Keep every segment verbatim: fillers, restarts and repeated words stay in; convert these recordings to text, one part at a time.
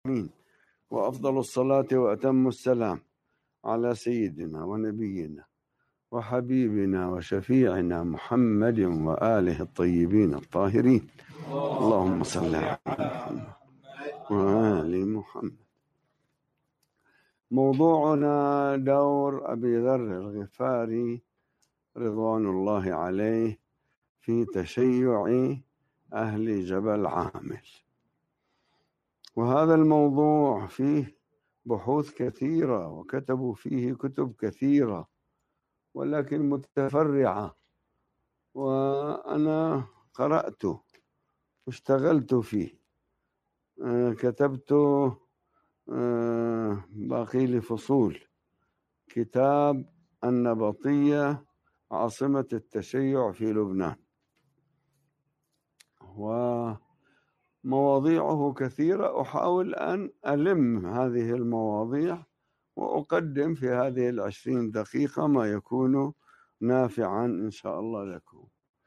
العالمين، وأفضل الصلاة وأتم السلام على سيدنا ونبينا وحبيبنا وشفيعنا محمد وآله الطيبين الطاهرين. اللهم صل على محمد وآل محمد. موضوعنا دور أبي ذر الغفاري رضوان الله عليه في تشيع أهل جبل عامل. وهذا الموضوع فيه بحوث كثيرة وكتبوا فيه كتب كثيرة ولكن متفرعة، وأنا قرأته واشتغلت فيه. كتبت باقي لي فصول كتاب النبطية عاصمة التشيع في لبنان، ومواضيعه كثيرة. أحاول أن ألم هذه المواضيع وأقدم في هذه العشرين دقيقة ما يكون نافعا إن شاء الله لكم.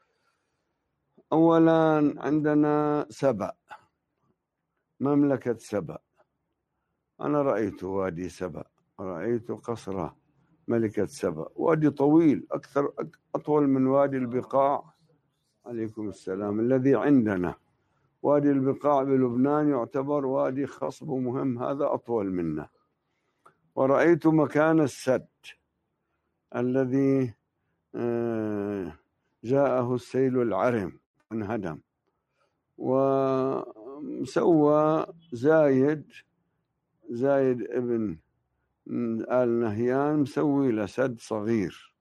أولا عندنا سبأ، مملكة سبأ. أنا رأيت وادي سبأ، رأيت قصر ملكة سبأ، وادي طويل أكثر أطول من وادي البقاع عليكم السلام الذي عندنا. وادي البقاع بلبنان يعتبر وادي خصب مهم، هذا أطول منه. ورأيت مكان السد الذي جاءه السيل العرم انهدم، وسوى زايد زايد ابن آل نهيان مسوي له سد صغير.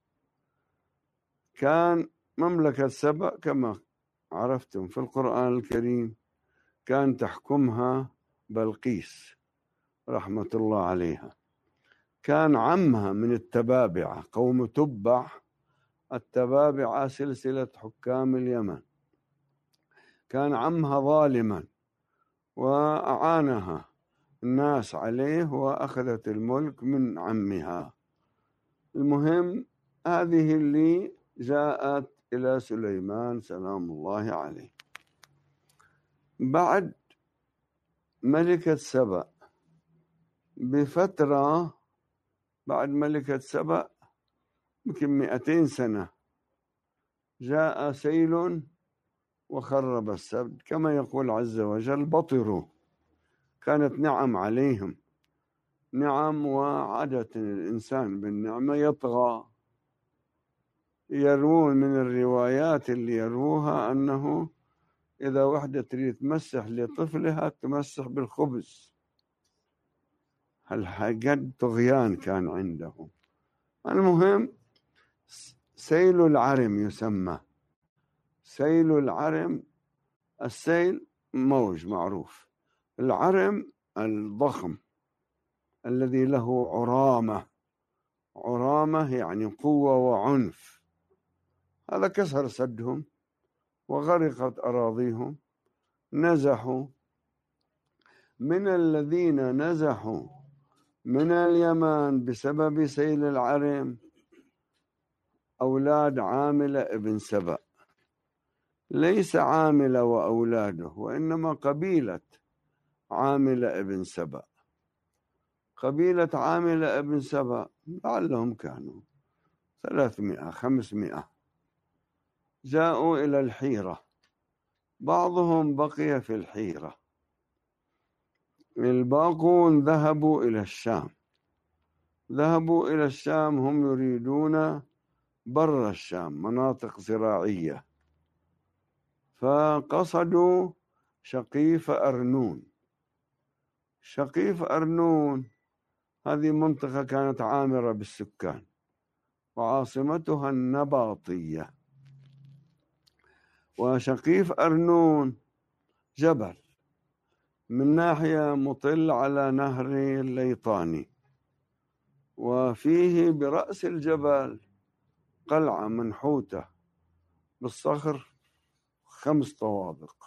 كان مملكة سبأ كما عرفتم في القرآن الكريم كان تحكمها بلقيس رحمة الله عليها. كان عمها من التبابعة، قوم تبع التبابعة سلسلة حكام اليمن. كان عمها ظالما وأعانها الناس عليه وأخذت الملك من عمها. المهم هذه اللي جاءت إلى سليمان سلام الله عليه. بعد ملكة سبأ بفترة، بعد ملكة سبأ يمكن مئتين سنة، جاء سيل وخرب السد كما يقول عز وجل بطروا. كانت نعم عليهم، نعم، وعادة الإنسان بالنعمة يطغى. يروون من الروايات اللي يروها أنه إذا وحدة تريد تمسح لطفلها تمسح بالخبز. هالحقد طغيان كان عندهم. المهم سيل العرم يسمى سيل العرم. السيل موج معروف، العرم الضخم الذي له عرامة. عرامة يعني قوة وعنف. هذا كسر سدهم وغرقت أراضيهم. نزحوا من الذين نزحوا من اليمن بسبب سيل العرم أولاد عاملة ابن سبأ. ليس عاملة وأولاده، وإنما قبيلة عاملة ابن سبأ. قبيلة عاملة ابن سبأ لعلهم كانوا ثلاثمائة خمسمائة، جاءوا إلى الحيرة. بعضهم بقي في الحيرة، الباقون ذهبوا إلى الشام. ذهبوا إلى الشام، هم يريدون بر الشام مناطق زراعية، فقصدوا شقيف أرنون. شقيف أرنون هذه منطقة كانت عامرة بالسكان وعاصمتها النباطية. وشقيف أرنون جبل من ناحية مطل على نهر الليطاني، وفيه برأس الجبل قلعة منحوتة بالصخر خمس طوابق،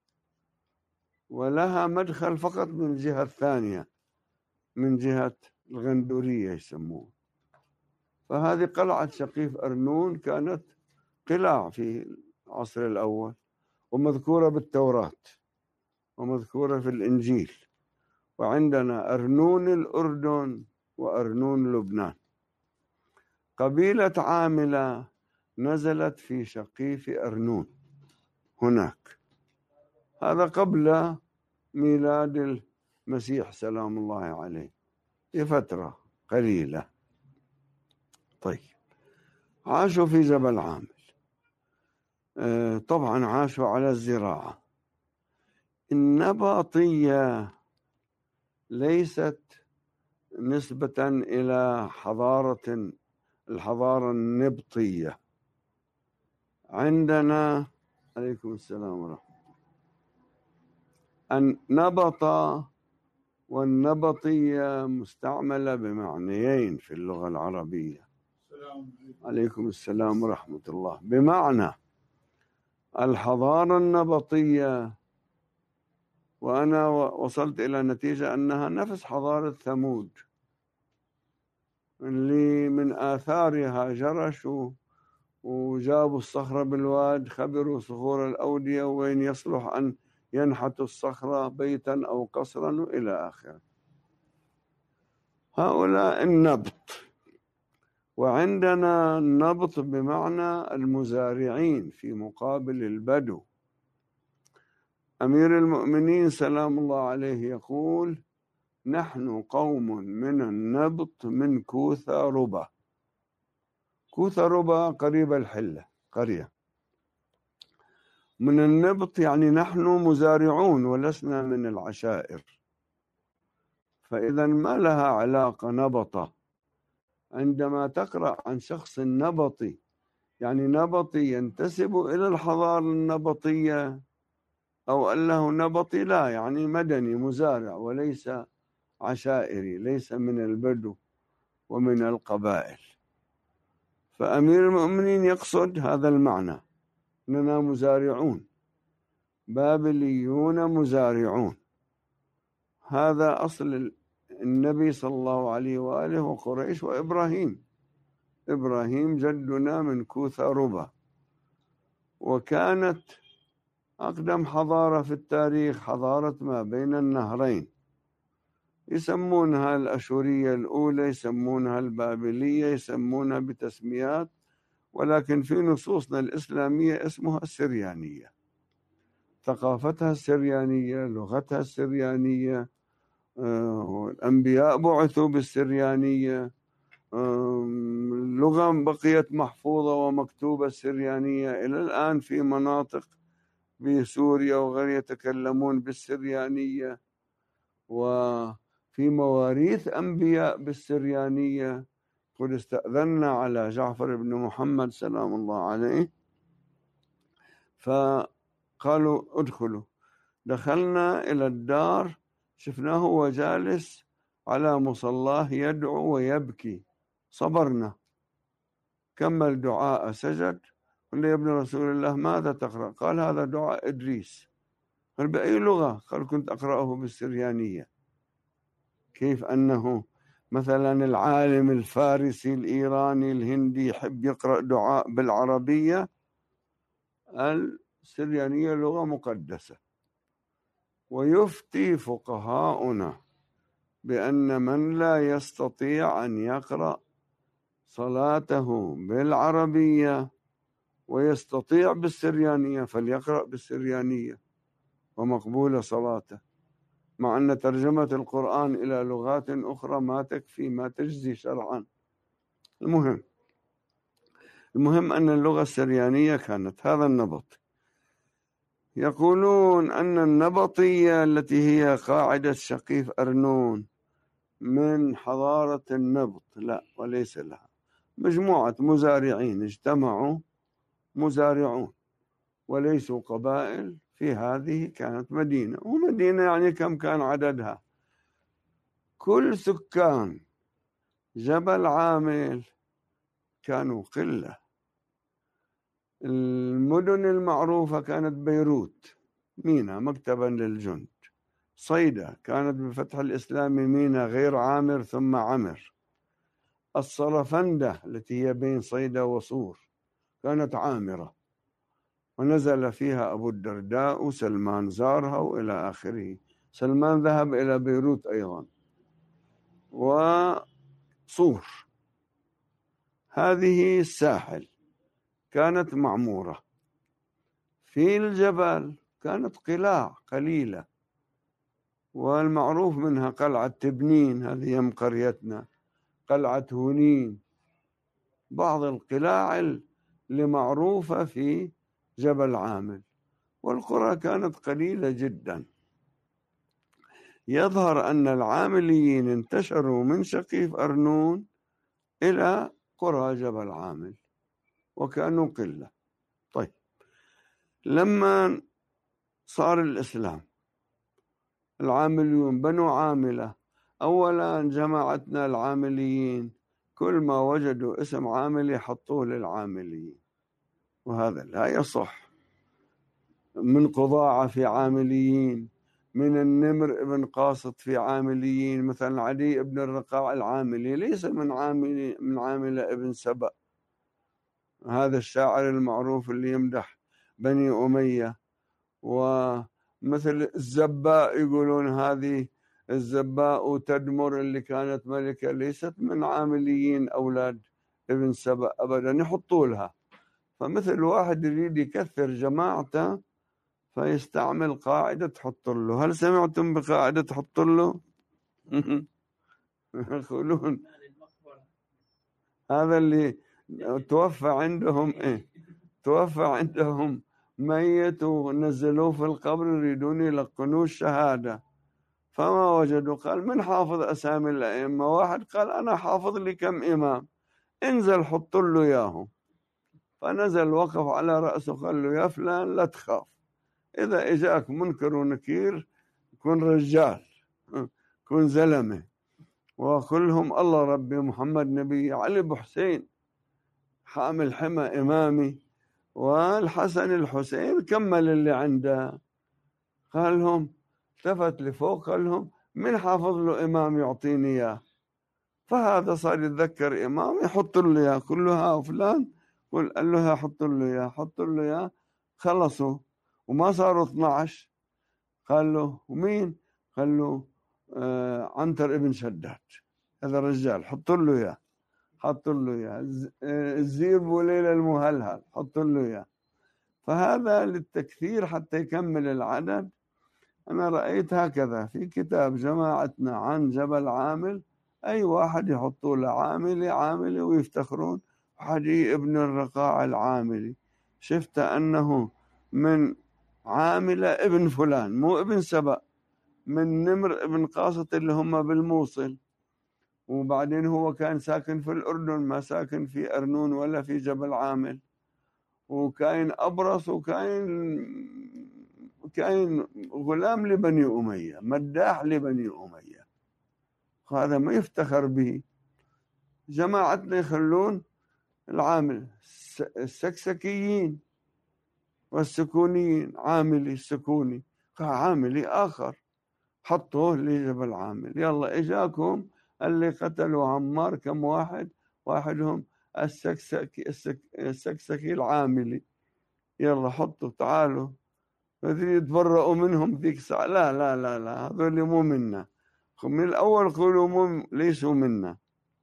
ولها مدخل فقط من الجهة الثانية، من جهة الغندورية يسموه. فهذه قلعة شقيف أرنون كانت قلاع في العصر الأول، ومذكورة بالتوراة ومذكورة في الإنجيل، وعندنا أرنون الأردن وأرنون لبنان. قبيلة عاملة نزلت في شقيف أرنون هناك، هذا قبل ميلاد المسيح سلام الله عليه بفترة قليلة. طيب، عاشوا في جبل عامل، طبعا عاشوا على الزراعة. النباطية ليست نسبة إلى حضارة الحضارة النبطية. عندنا عليكم السلام ورحمة الله، النبط والنبطية مستعملة بمعنيين في اللغة العربية. عليكم السلام ورحمة الله. بمعنى الحضارة النبطية، وأنا وصلت إلى نتيجة أنها نفس حضارة ثمود اللي من آثارها جرشوا وجابوا الصخرة بالواد، خبروا صخور الأودية وين يصلح أن ينحتوا الصخرة بيتا أو قصرا وإلى آخره. هؤلاء النبط. وعندنا النبط بمعنى المزارعين في مقابل البدو. أمير المؤمنين سلام الله عليه يقول: نحن قوم من النبط من كوثا ربا. كوثا ربا قريب الحلة، قرية من النبط، يعني نحن مزارعون ولسنا من العشائر. فإذا ما لها علاقة نبطة عندما تقرأ عن شخص نبطي، يعني نبطي ينتسب إلى الحضارة النبطية أو أنه نبطي، لا، يعني مدني مزارع وليس عشائري، ليس من البدو ومن القبائل. فأمير المؤمنين يقصد هذا المعنى، أننا مزارعون، بابليون مزارعون. هذا أصل النبي صلى الله عليه وآله وقريش وإبراهيم. إبراهيم جدنا من كوثا ربا، وكانت أقدم حضارة في التاريخ حضارة ما بين النهرين، يسمونها الأشورية الأولى، يسمونها البابلية، يسمونها بتسميات، ولكن في نصوصنا الإسلامية اسمها السريانية. ثقافتها السريانية، لغتها السريانية، الأنبياء بعثوا بالسريانية، اللغة بقيت محفوظة ومكتوبة السريانية إلى الآن. في مناطق بسوريا وغيرها يتكلمون بالسريانية، وفي مواريث أنبياء بالسريانية. قد استأذنا على جعفر بن محمد سلام الله عليه، فقالوا ادخلوا. دخلنا إلى الدار، شفناه هو جالس على مصلاه يدعو ويبكي. صبرنا، كمل دعاء، سجد. قال يا ابن رسول الله ماذا تقرأ؟ قال هذا دعاء إدريس. قال بأي لغة؟ قال كنت أقرأه بالسريانية. كيف أنه مثلا العالم الفارسي الإيراني الهندي يحب يقرأ دعاء بالعربية؟ السريانية لغة مقدسة. ويفتي فقهاؤنا بأن من لا يستطيع أن يقرأ صلاته بالعربية ويستطيع بالسريانية فليقرأ بالسريانية ومقبولة صلاته، مع أن ترجمة القرآن إلى لغات أخرى ما تكفي، ما تجزي شرعا. المهم المهم أن اللغة السريانية كانت هذا النبط. يقولون أن النبطية التي هي قاعدة شقيف أرنون من حضارة النبط، لا، وليس لها. مجموعة مزارعين اجتمعوا، مزارعون وليسوا قبائل. في هذه كانت مدينة، ومدينة يعني كم كان عددها؟ كل سكان جبل عامل كانوا قلة. المدن المعروفة كانت بيروت مينا مكتبا للجند، صيدا كانت بفتح الإسلام مينا غير عامر ثم عمر، الصرفندة التي هي بين صيدا وصور كانت عامرة ونزل فيها أبو الدرداء وسلمان زارها وإلى آخره. سلمان ذهب إلى بيروت أيضا، وصور. هذه الساحل كانت معمورة. في الجبل كانت قلاع قليلة، والمعروف منها قلعة تبنين، هذه يم قريتنا، قلعة هونين، بعض القلاع اللي معروفة في جبل عامل. والقرى كانت قليلة جدا. يظهر أن العامليين انتشروا من سقيف أرنون إلى قرى جبل عامل، وكانوا قلة. طيب، لما صار الإسلام، العامليون بنو عاملة، أولا جماعتنا العامليين كل ما وجدوا اسم عاملي حطوه للعامليين، وهذا لا يصح. من قضاعة في عامليين، من النمر ابن قاسط في عامليين، مثلا علي ابن الرقاع العاملي ليس من عامل من عاملة ابن سبأ، هذا الشاعر المعروف اللي يمدح بني أمية. ومثل الزباء، يقولون هذه الزباء تدمر اللي كانت ملكة ليست من عامليين أولاد ابن سبأ أبدا، يحطوا لها. فمثل واحد يريد يكثر جماعته فيستعمل قاعدة تحط له. هل سمعتم بقاعدة تحط له؟ يقولون هذا اللي توفى عندهم إيه؟ توفى عندهم ميت ونزلوه في القبر يريدون يلقنوه الشهادة، فما وجدوا. قال من حافظ أسامي الأئمة؟ واحد قال أنا حافظ لي كم إمام، انزل حط له إياهم. فنزل وقف على رأسه قال له يا فلان لا تخاف، إذا إجاك منكر ونكير كن رجال، كن زلمة، وكلهم الله ربي محمد نبي، علي أبو حسين حامل حمى إمامي، والحسن الحسين كمل اللي عنده. قال لهم، التفت لفوق قال لهم من حافظ له إمام يعطيني إياه؟ فهذا صار يتذكر إمام يحط له إياه، كلها فلان قال له حط له إياه، حط له إياه. خلصوا وما صاروا اثني عشر. قال له ومين؟ قال له آه عنتر ابن شداد، هذا الرجال حط له إياه. حط له إياه. الزير بوليلة المهلهل حط له إياه. فهذا للتكثير حتى يكمل العدد. أنا رأيت هكذا في كتاب جماعتنا عن جبل عامل، أي واحد يحطوا له عاملي عاملي ويفتخرون. حدي ابن الرقاع العاملي شفت أنه من عاملة ابن فلان، مو ابن سبأ، من نمر ابن قاسط اللي هم بالموصل. وبعدين هو كان ساكن في الأردن، ما ساكن في أرنون ولا في جبل عامل. وكاين أبرص، وكاين كاين غلام لبني أمية، مداح لبني أمية، هذا ما يفتخر به. جماعتنا يخلون العامل السكسكيين والسكونيين، عاملي السكوني عاملي آخر حطوه لجبل عامل. يلا إجاكم اللي قتلوا عمار كم واحد؟ واحدهم السكسكي, السكسكي العاملي، يلا حطوا تعالوا. يتبرؤوا منهم ذيك الساعة، لا لا لا لا هذول مو منا، من الأول قولوا مو ليسوا منا.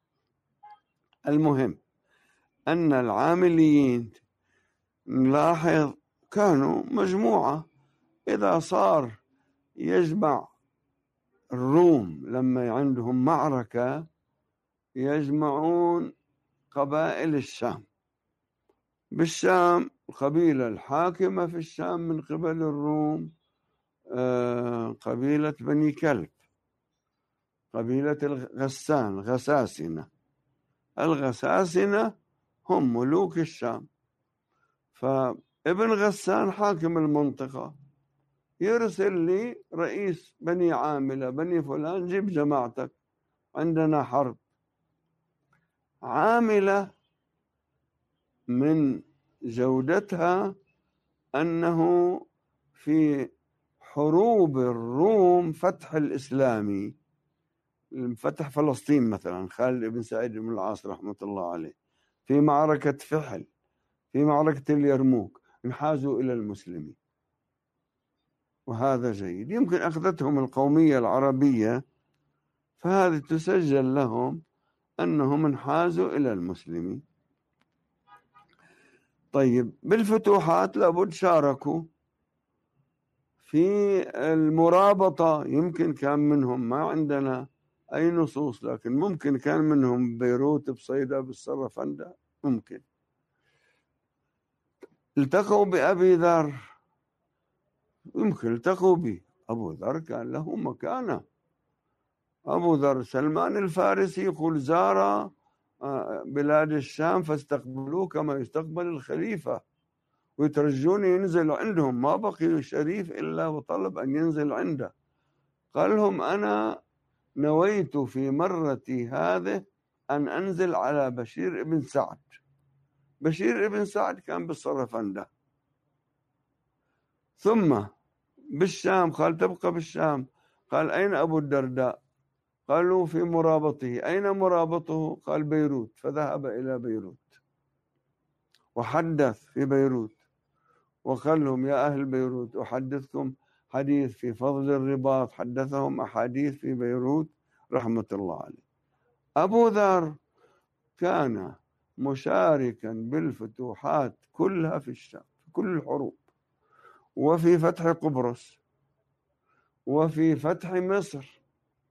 المهم أن العامليين نلاحظ كانوا مجموعة. إذا صار يجمع الروم لما عندهم معركة يجمعون قبائل الشام. بالشام القبيلة الحاكمة في الشام من قبل الروم قبيلة بني كلب، قبيلة الغسان، غساسنة. الغساسنة هم ملوك الشام. فابن غسان حاكم المنطقة يرسل لي رئيس بني عاملة، بني فلان جيب جماعتك عندنا حرب. عاملة من جودتها أنه في حروب الروم فتح الإسلامي، فتح فلسطين مثلا، خالد بن سعيد بن العاص رحمة الله عليه، في معركة فحل، في معركة اليرموك، انحازوا إلى المسلمين. وهذا جيد. يمكن أخذتهم القومية العربية، فهذه تسجل لهم أنهم انحازوا إلى المسلمين. طيب، بالفتوحات لابد شاركوا في المرابطة. يمكن كان منهم، ما عندنا أي نصوص، لكن ممكن كان منهم بيروت، بصيدا، بالصرفندة، ممكن التقوا بأبي ذر، يمكن التقوا به. أبو ذر كان له مكانة. أبو ذر سلمان الفارسي يقول زار بلاد الشام فاستقبلوه كما يستقبل الخليفة، ويترجون ينزل عندهم. ما بقي شريف إلا وطلب أن ينزل عنده. قال لهم أنا نويت في مرتي هذه أن أنزل على بشير ابن سعد. بشير ابن سعد كان بالصرفندة. ثم بالشام، قال تبقى بالشام. قال أين أبو الدرداء؟ قالوا في مرابطه. أين مرابطه؟ قال بيروت. فذهب إلى بيروت وحدث في بيروت، وقال لهم يا أهل بيروت أحدثكم حديث في فضل الرباط. حدثهم أحاديث في بيروت رحمة الله عليه. أبو ذر كان مشاركا بالفتوحات كلها في الشام، في كل الحروب، وفي فتح قبرص، وفي فتح مصر.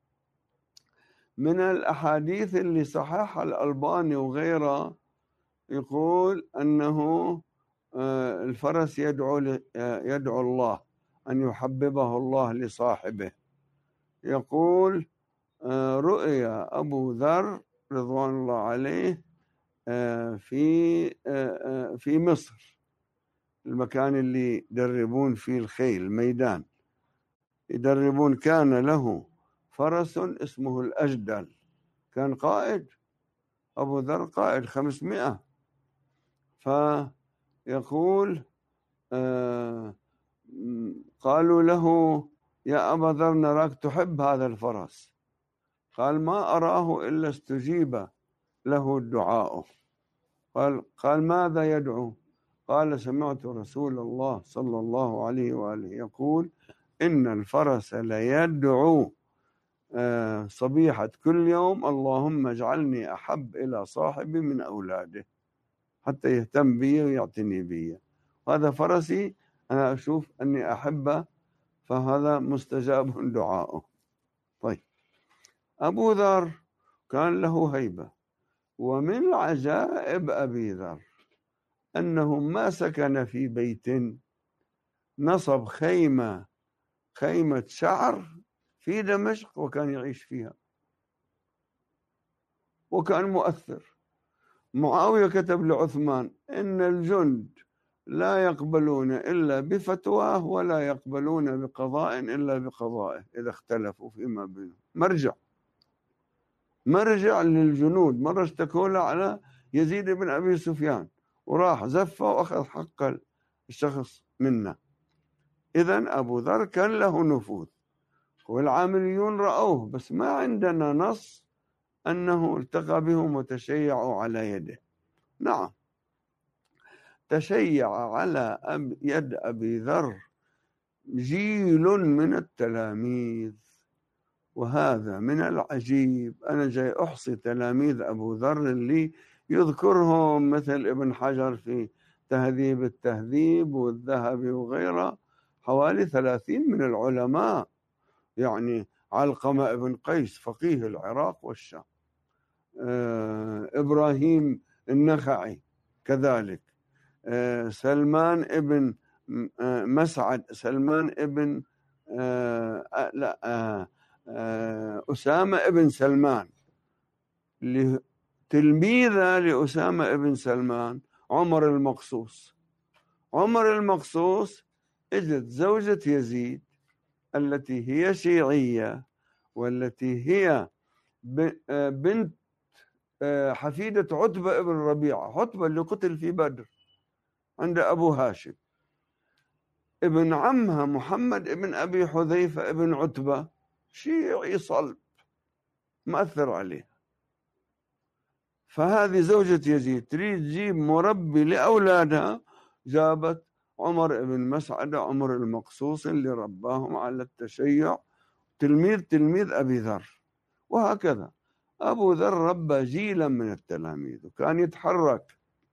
من الأحاديث اللي صححها الألباني وغيره يقول أنه الفرس يدعو يدعو الله أن يحببه الله لصاحبه. يقول رؤيا أبو ذر رضوان الله عليه في في مصر، المكان اللي يدربون فيه الخيل، الميدان يدربون. كان له فرس اسمه الأجدل، كان قائد. أبو ذر قائد خمسمائة. فيقول آه قالوا له يا أبا ذر نراك تحب هذا الفرس. قال ما أراه إلا استجيب له الدعاء. قال قال ماذا يدعو؟ قال سمعت رسول الله صلى الله عليه وآله يقول إن الفرس ليدعو صبيحة كل يوم اللهم اجعلني أحب إلى صاحبي من أولاده، حتى يهتم بي ويعتني بي. هذا فرسي أنا أشوف أني أحبه، فهذا مستجاب دعاؤه. طيب، أبو ذر كان له هيبة. ومن عجائب أبي ذر أنه ما سكن في بيت، نصب خيمة خيمة شعر في دمشق وكان يعيش فيها، وكان مؤثر. معاوية كتب لعثمان إن الجند لا يقبلون إلا بفتواه ولا يقبلون بقضاء إلا بقضائه إذا اختلفوا فيما بينهم. مرجع مرجع للجنود. مرة اشتكوا له على يزيد بن أبي سفيان، وراح زفه وأخذ حق الشخص منه. إذن أبو ذر كان له نفوذ، والعامليون رأوه، بس ما عندنا نص أنه التقى بهم وتشيعوا على يده. نعم، تشيع على يد أبي ذر جيل من التلاميذ. وهذا من العجيب. أنا جاي أحصي تلاميذ أبو ذر اللي يذكرهم مثل ابن حجر في تهذيب التهذيب والذهبي وغيره، حوالي ثلاثين من العلماء. يعني علقمة ابن قيس فقيه العراق والشام، آه إبراهيم النخعي كذلك، آه سلمان ابن آه مسعد، سلمان ابن آه لا آه آه أسامة ابن سلمان، تلميذة لأسامة ابن سلمان عمر المقصوص. عمر المقصوص اجت زوجة يزيد التي هي شيعية، والتي هي بنت حفيدة عتبة ابن ربيعة، عتبة اللي قتل في بدر عند أبو هاشم. ابن عمها محمد ابن أبي حذيفة ابن عتبة شيعي صلب مأثر عليه. فهذه زوجة يزيد تريد تجيب مربي لأولادها، جابت عمر بن مسعدة عمر المقصوص اللي رباهم على التشيع، تلميذ تلميذ أبي ذر، وهكذا أبو ذر ربى جيلا من التلاميذ وكان يتحرك.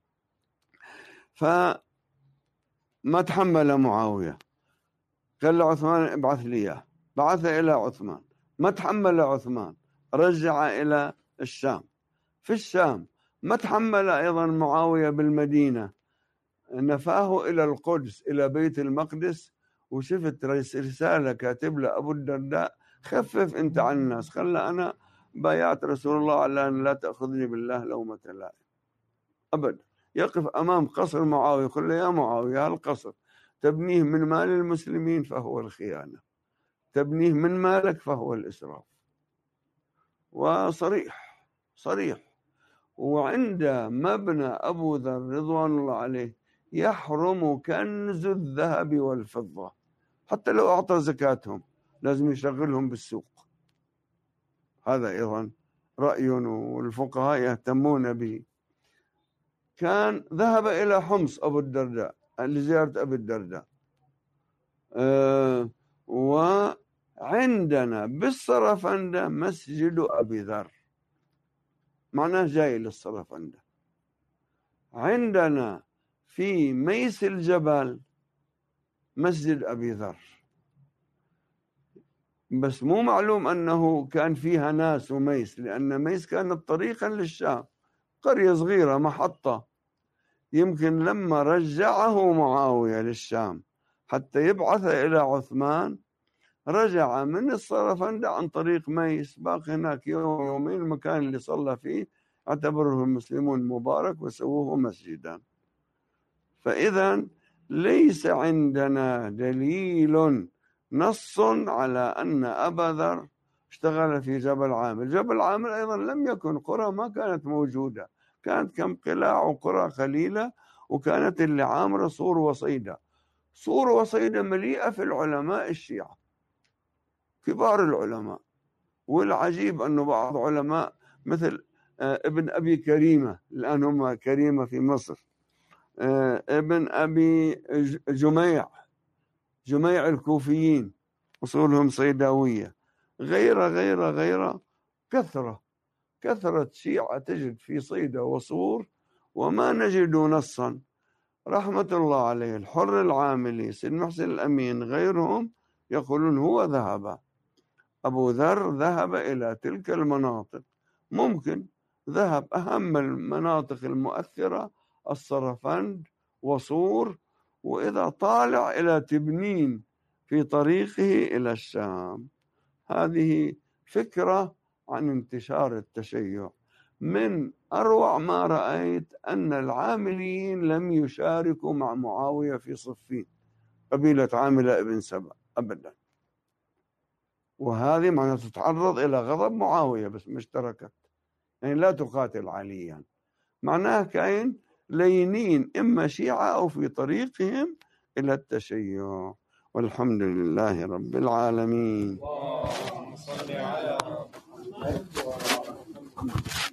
فما تحمل معاوية، قال لعثمان ابعث لي إياه، بعث إلى عثمان، ما تحمل عثمان، رجع إلى الشام. في الشام ما تحمل أيضا معاوية بالمدينة، نفاه إلى القدس إلى بيت المقدس، وشفت رسالة كاتب له أبو الدرداء خفف أنت عن الناس، خلى أنا بايعت رسول الله على أن لا تأخذني بالله لومة لائم أبدا. يقف أمام قصر معاوية يقول له يا معاوية هالقصر تبنيه من مال المسلمين فهو الخيانة، تبنيه من مالك فهو الإسراف. وصريح صريح. وعند مبنى أبو ذر رضوان الله عليه يحرم كنز الذهب والفضة، حتى لو أعطى زكاتهم لازم يشغلهم بالسوق. هذا أيضا رأي والفقهاء يهتمون به. كان ذهب إلى حمص أبو الدرداء لزيارة أبي الدرداء، أه وعندنا بالصرفندة مسجد أبي ذر، معناه جاي للصرفندة. عندنا في ميس الجبل مسجد أبي ذر، بس مو معلوم أنه كان فيها ناس وميس، لأن ميس كانت طريقا للشام، قرية صغيرة محطة. يمكن لما رجعه معاوية للشام حتى يبعث إلى عثمان رجع من الصرفندة عن طريق ميس، باقي هناك يوم يومين، المكان اللي صلى فيه اعتبره المسلمون مبارك وسووه مسجدا. فإذا ليس عندنا دليل نص على أن أبا ذر اشتغل في جبل عامر. جبل عامر أيضا لم يكن قرى، ما كانت موجودة، كانت كم قلاع وقرى قليلة، وكانت اللي عامرة صور وصيدة. صور وصيدة مليئة في العلماء الشيعة، كبار العلماء. والعجيب أنه بعض علماء مثل ابن أبي كريمة، الآن هم كريمة في مصر، ابن أبي جميع جميع الكوفيين أصولهم صيداوية، غير غير غير كثرة كثرة شيعة تجد في صيدا وصور، وما نجد نصا. رحمة الله عليه الحر العاملي، سيد محسن الأمين، غيرهم يقولون هو ذهب، أبو ذر ذهب إلى تلك المناطق. ممكن ذهب أهم المناطق المؤثرة الصرفند وصور، وإذا طالع إلى تبنين في طريقه إلى الشام. هذه فكرة عن انتشار التشيع. من أروع ما رأيت أن العامليين لم يشاركوا مع معاوية في صفين، قبيلة عاملة ابن سبأ أبدا، وهذه معناها تتعرض إلى غضب معاوية بس ما اشتركت، يعني لا تقاتل عليا. معناها كاين لينين إما شيعة أو في طريقهم إلى التشيع. والحمد لله رب العالمين. اللهم صل على محمد.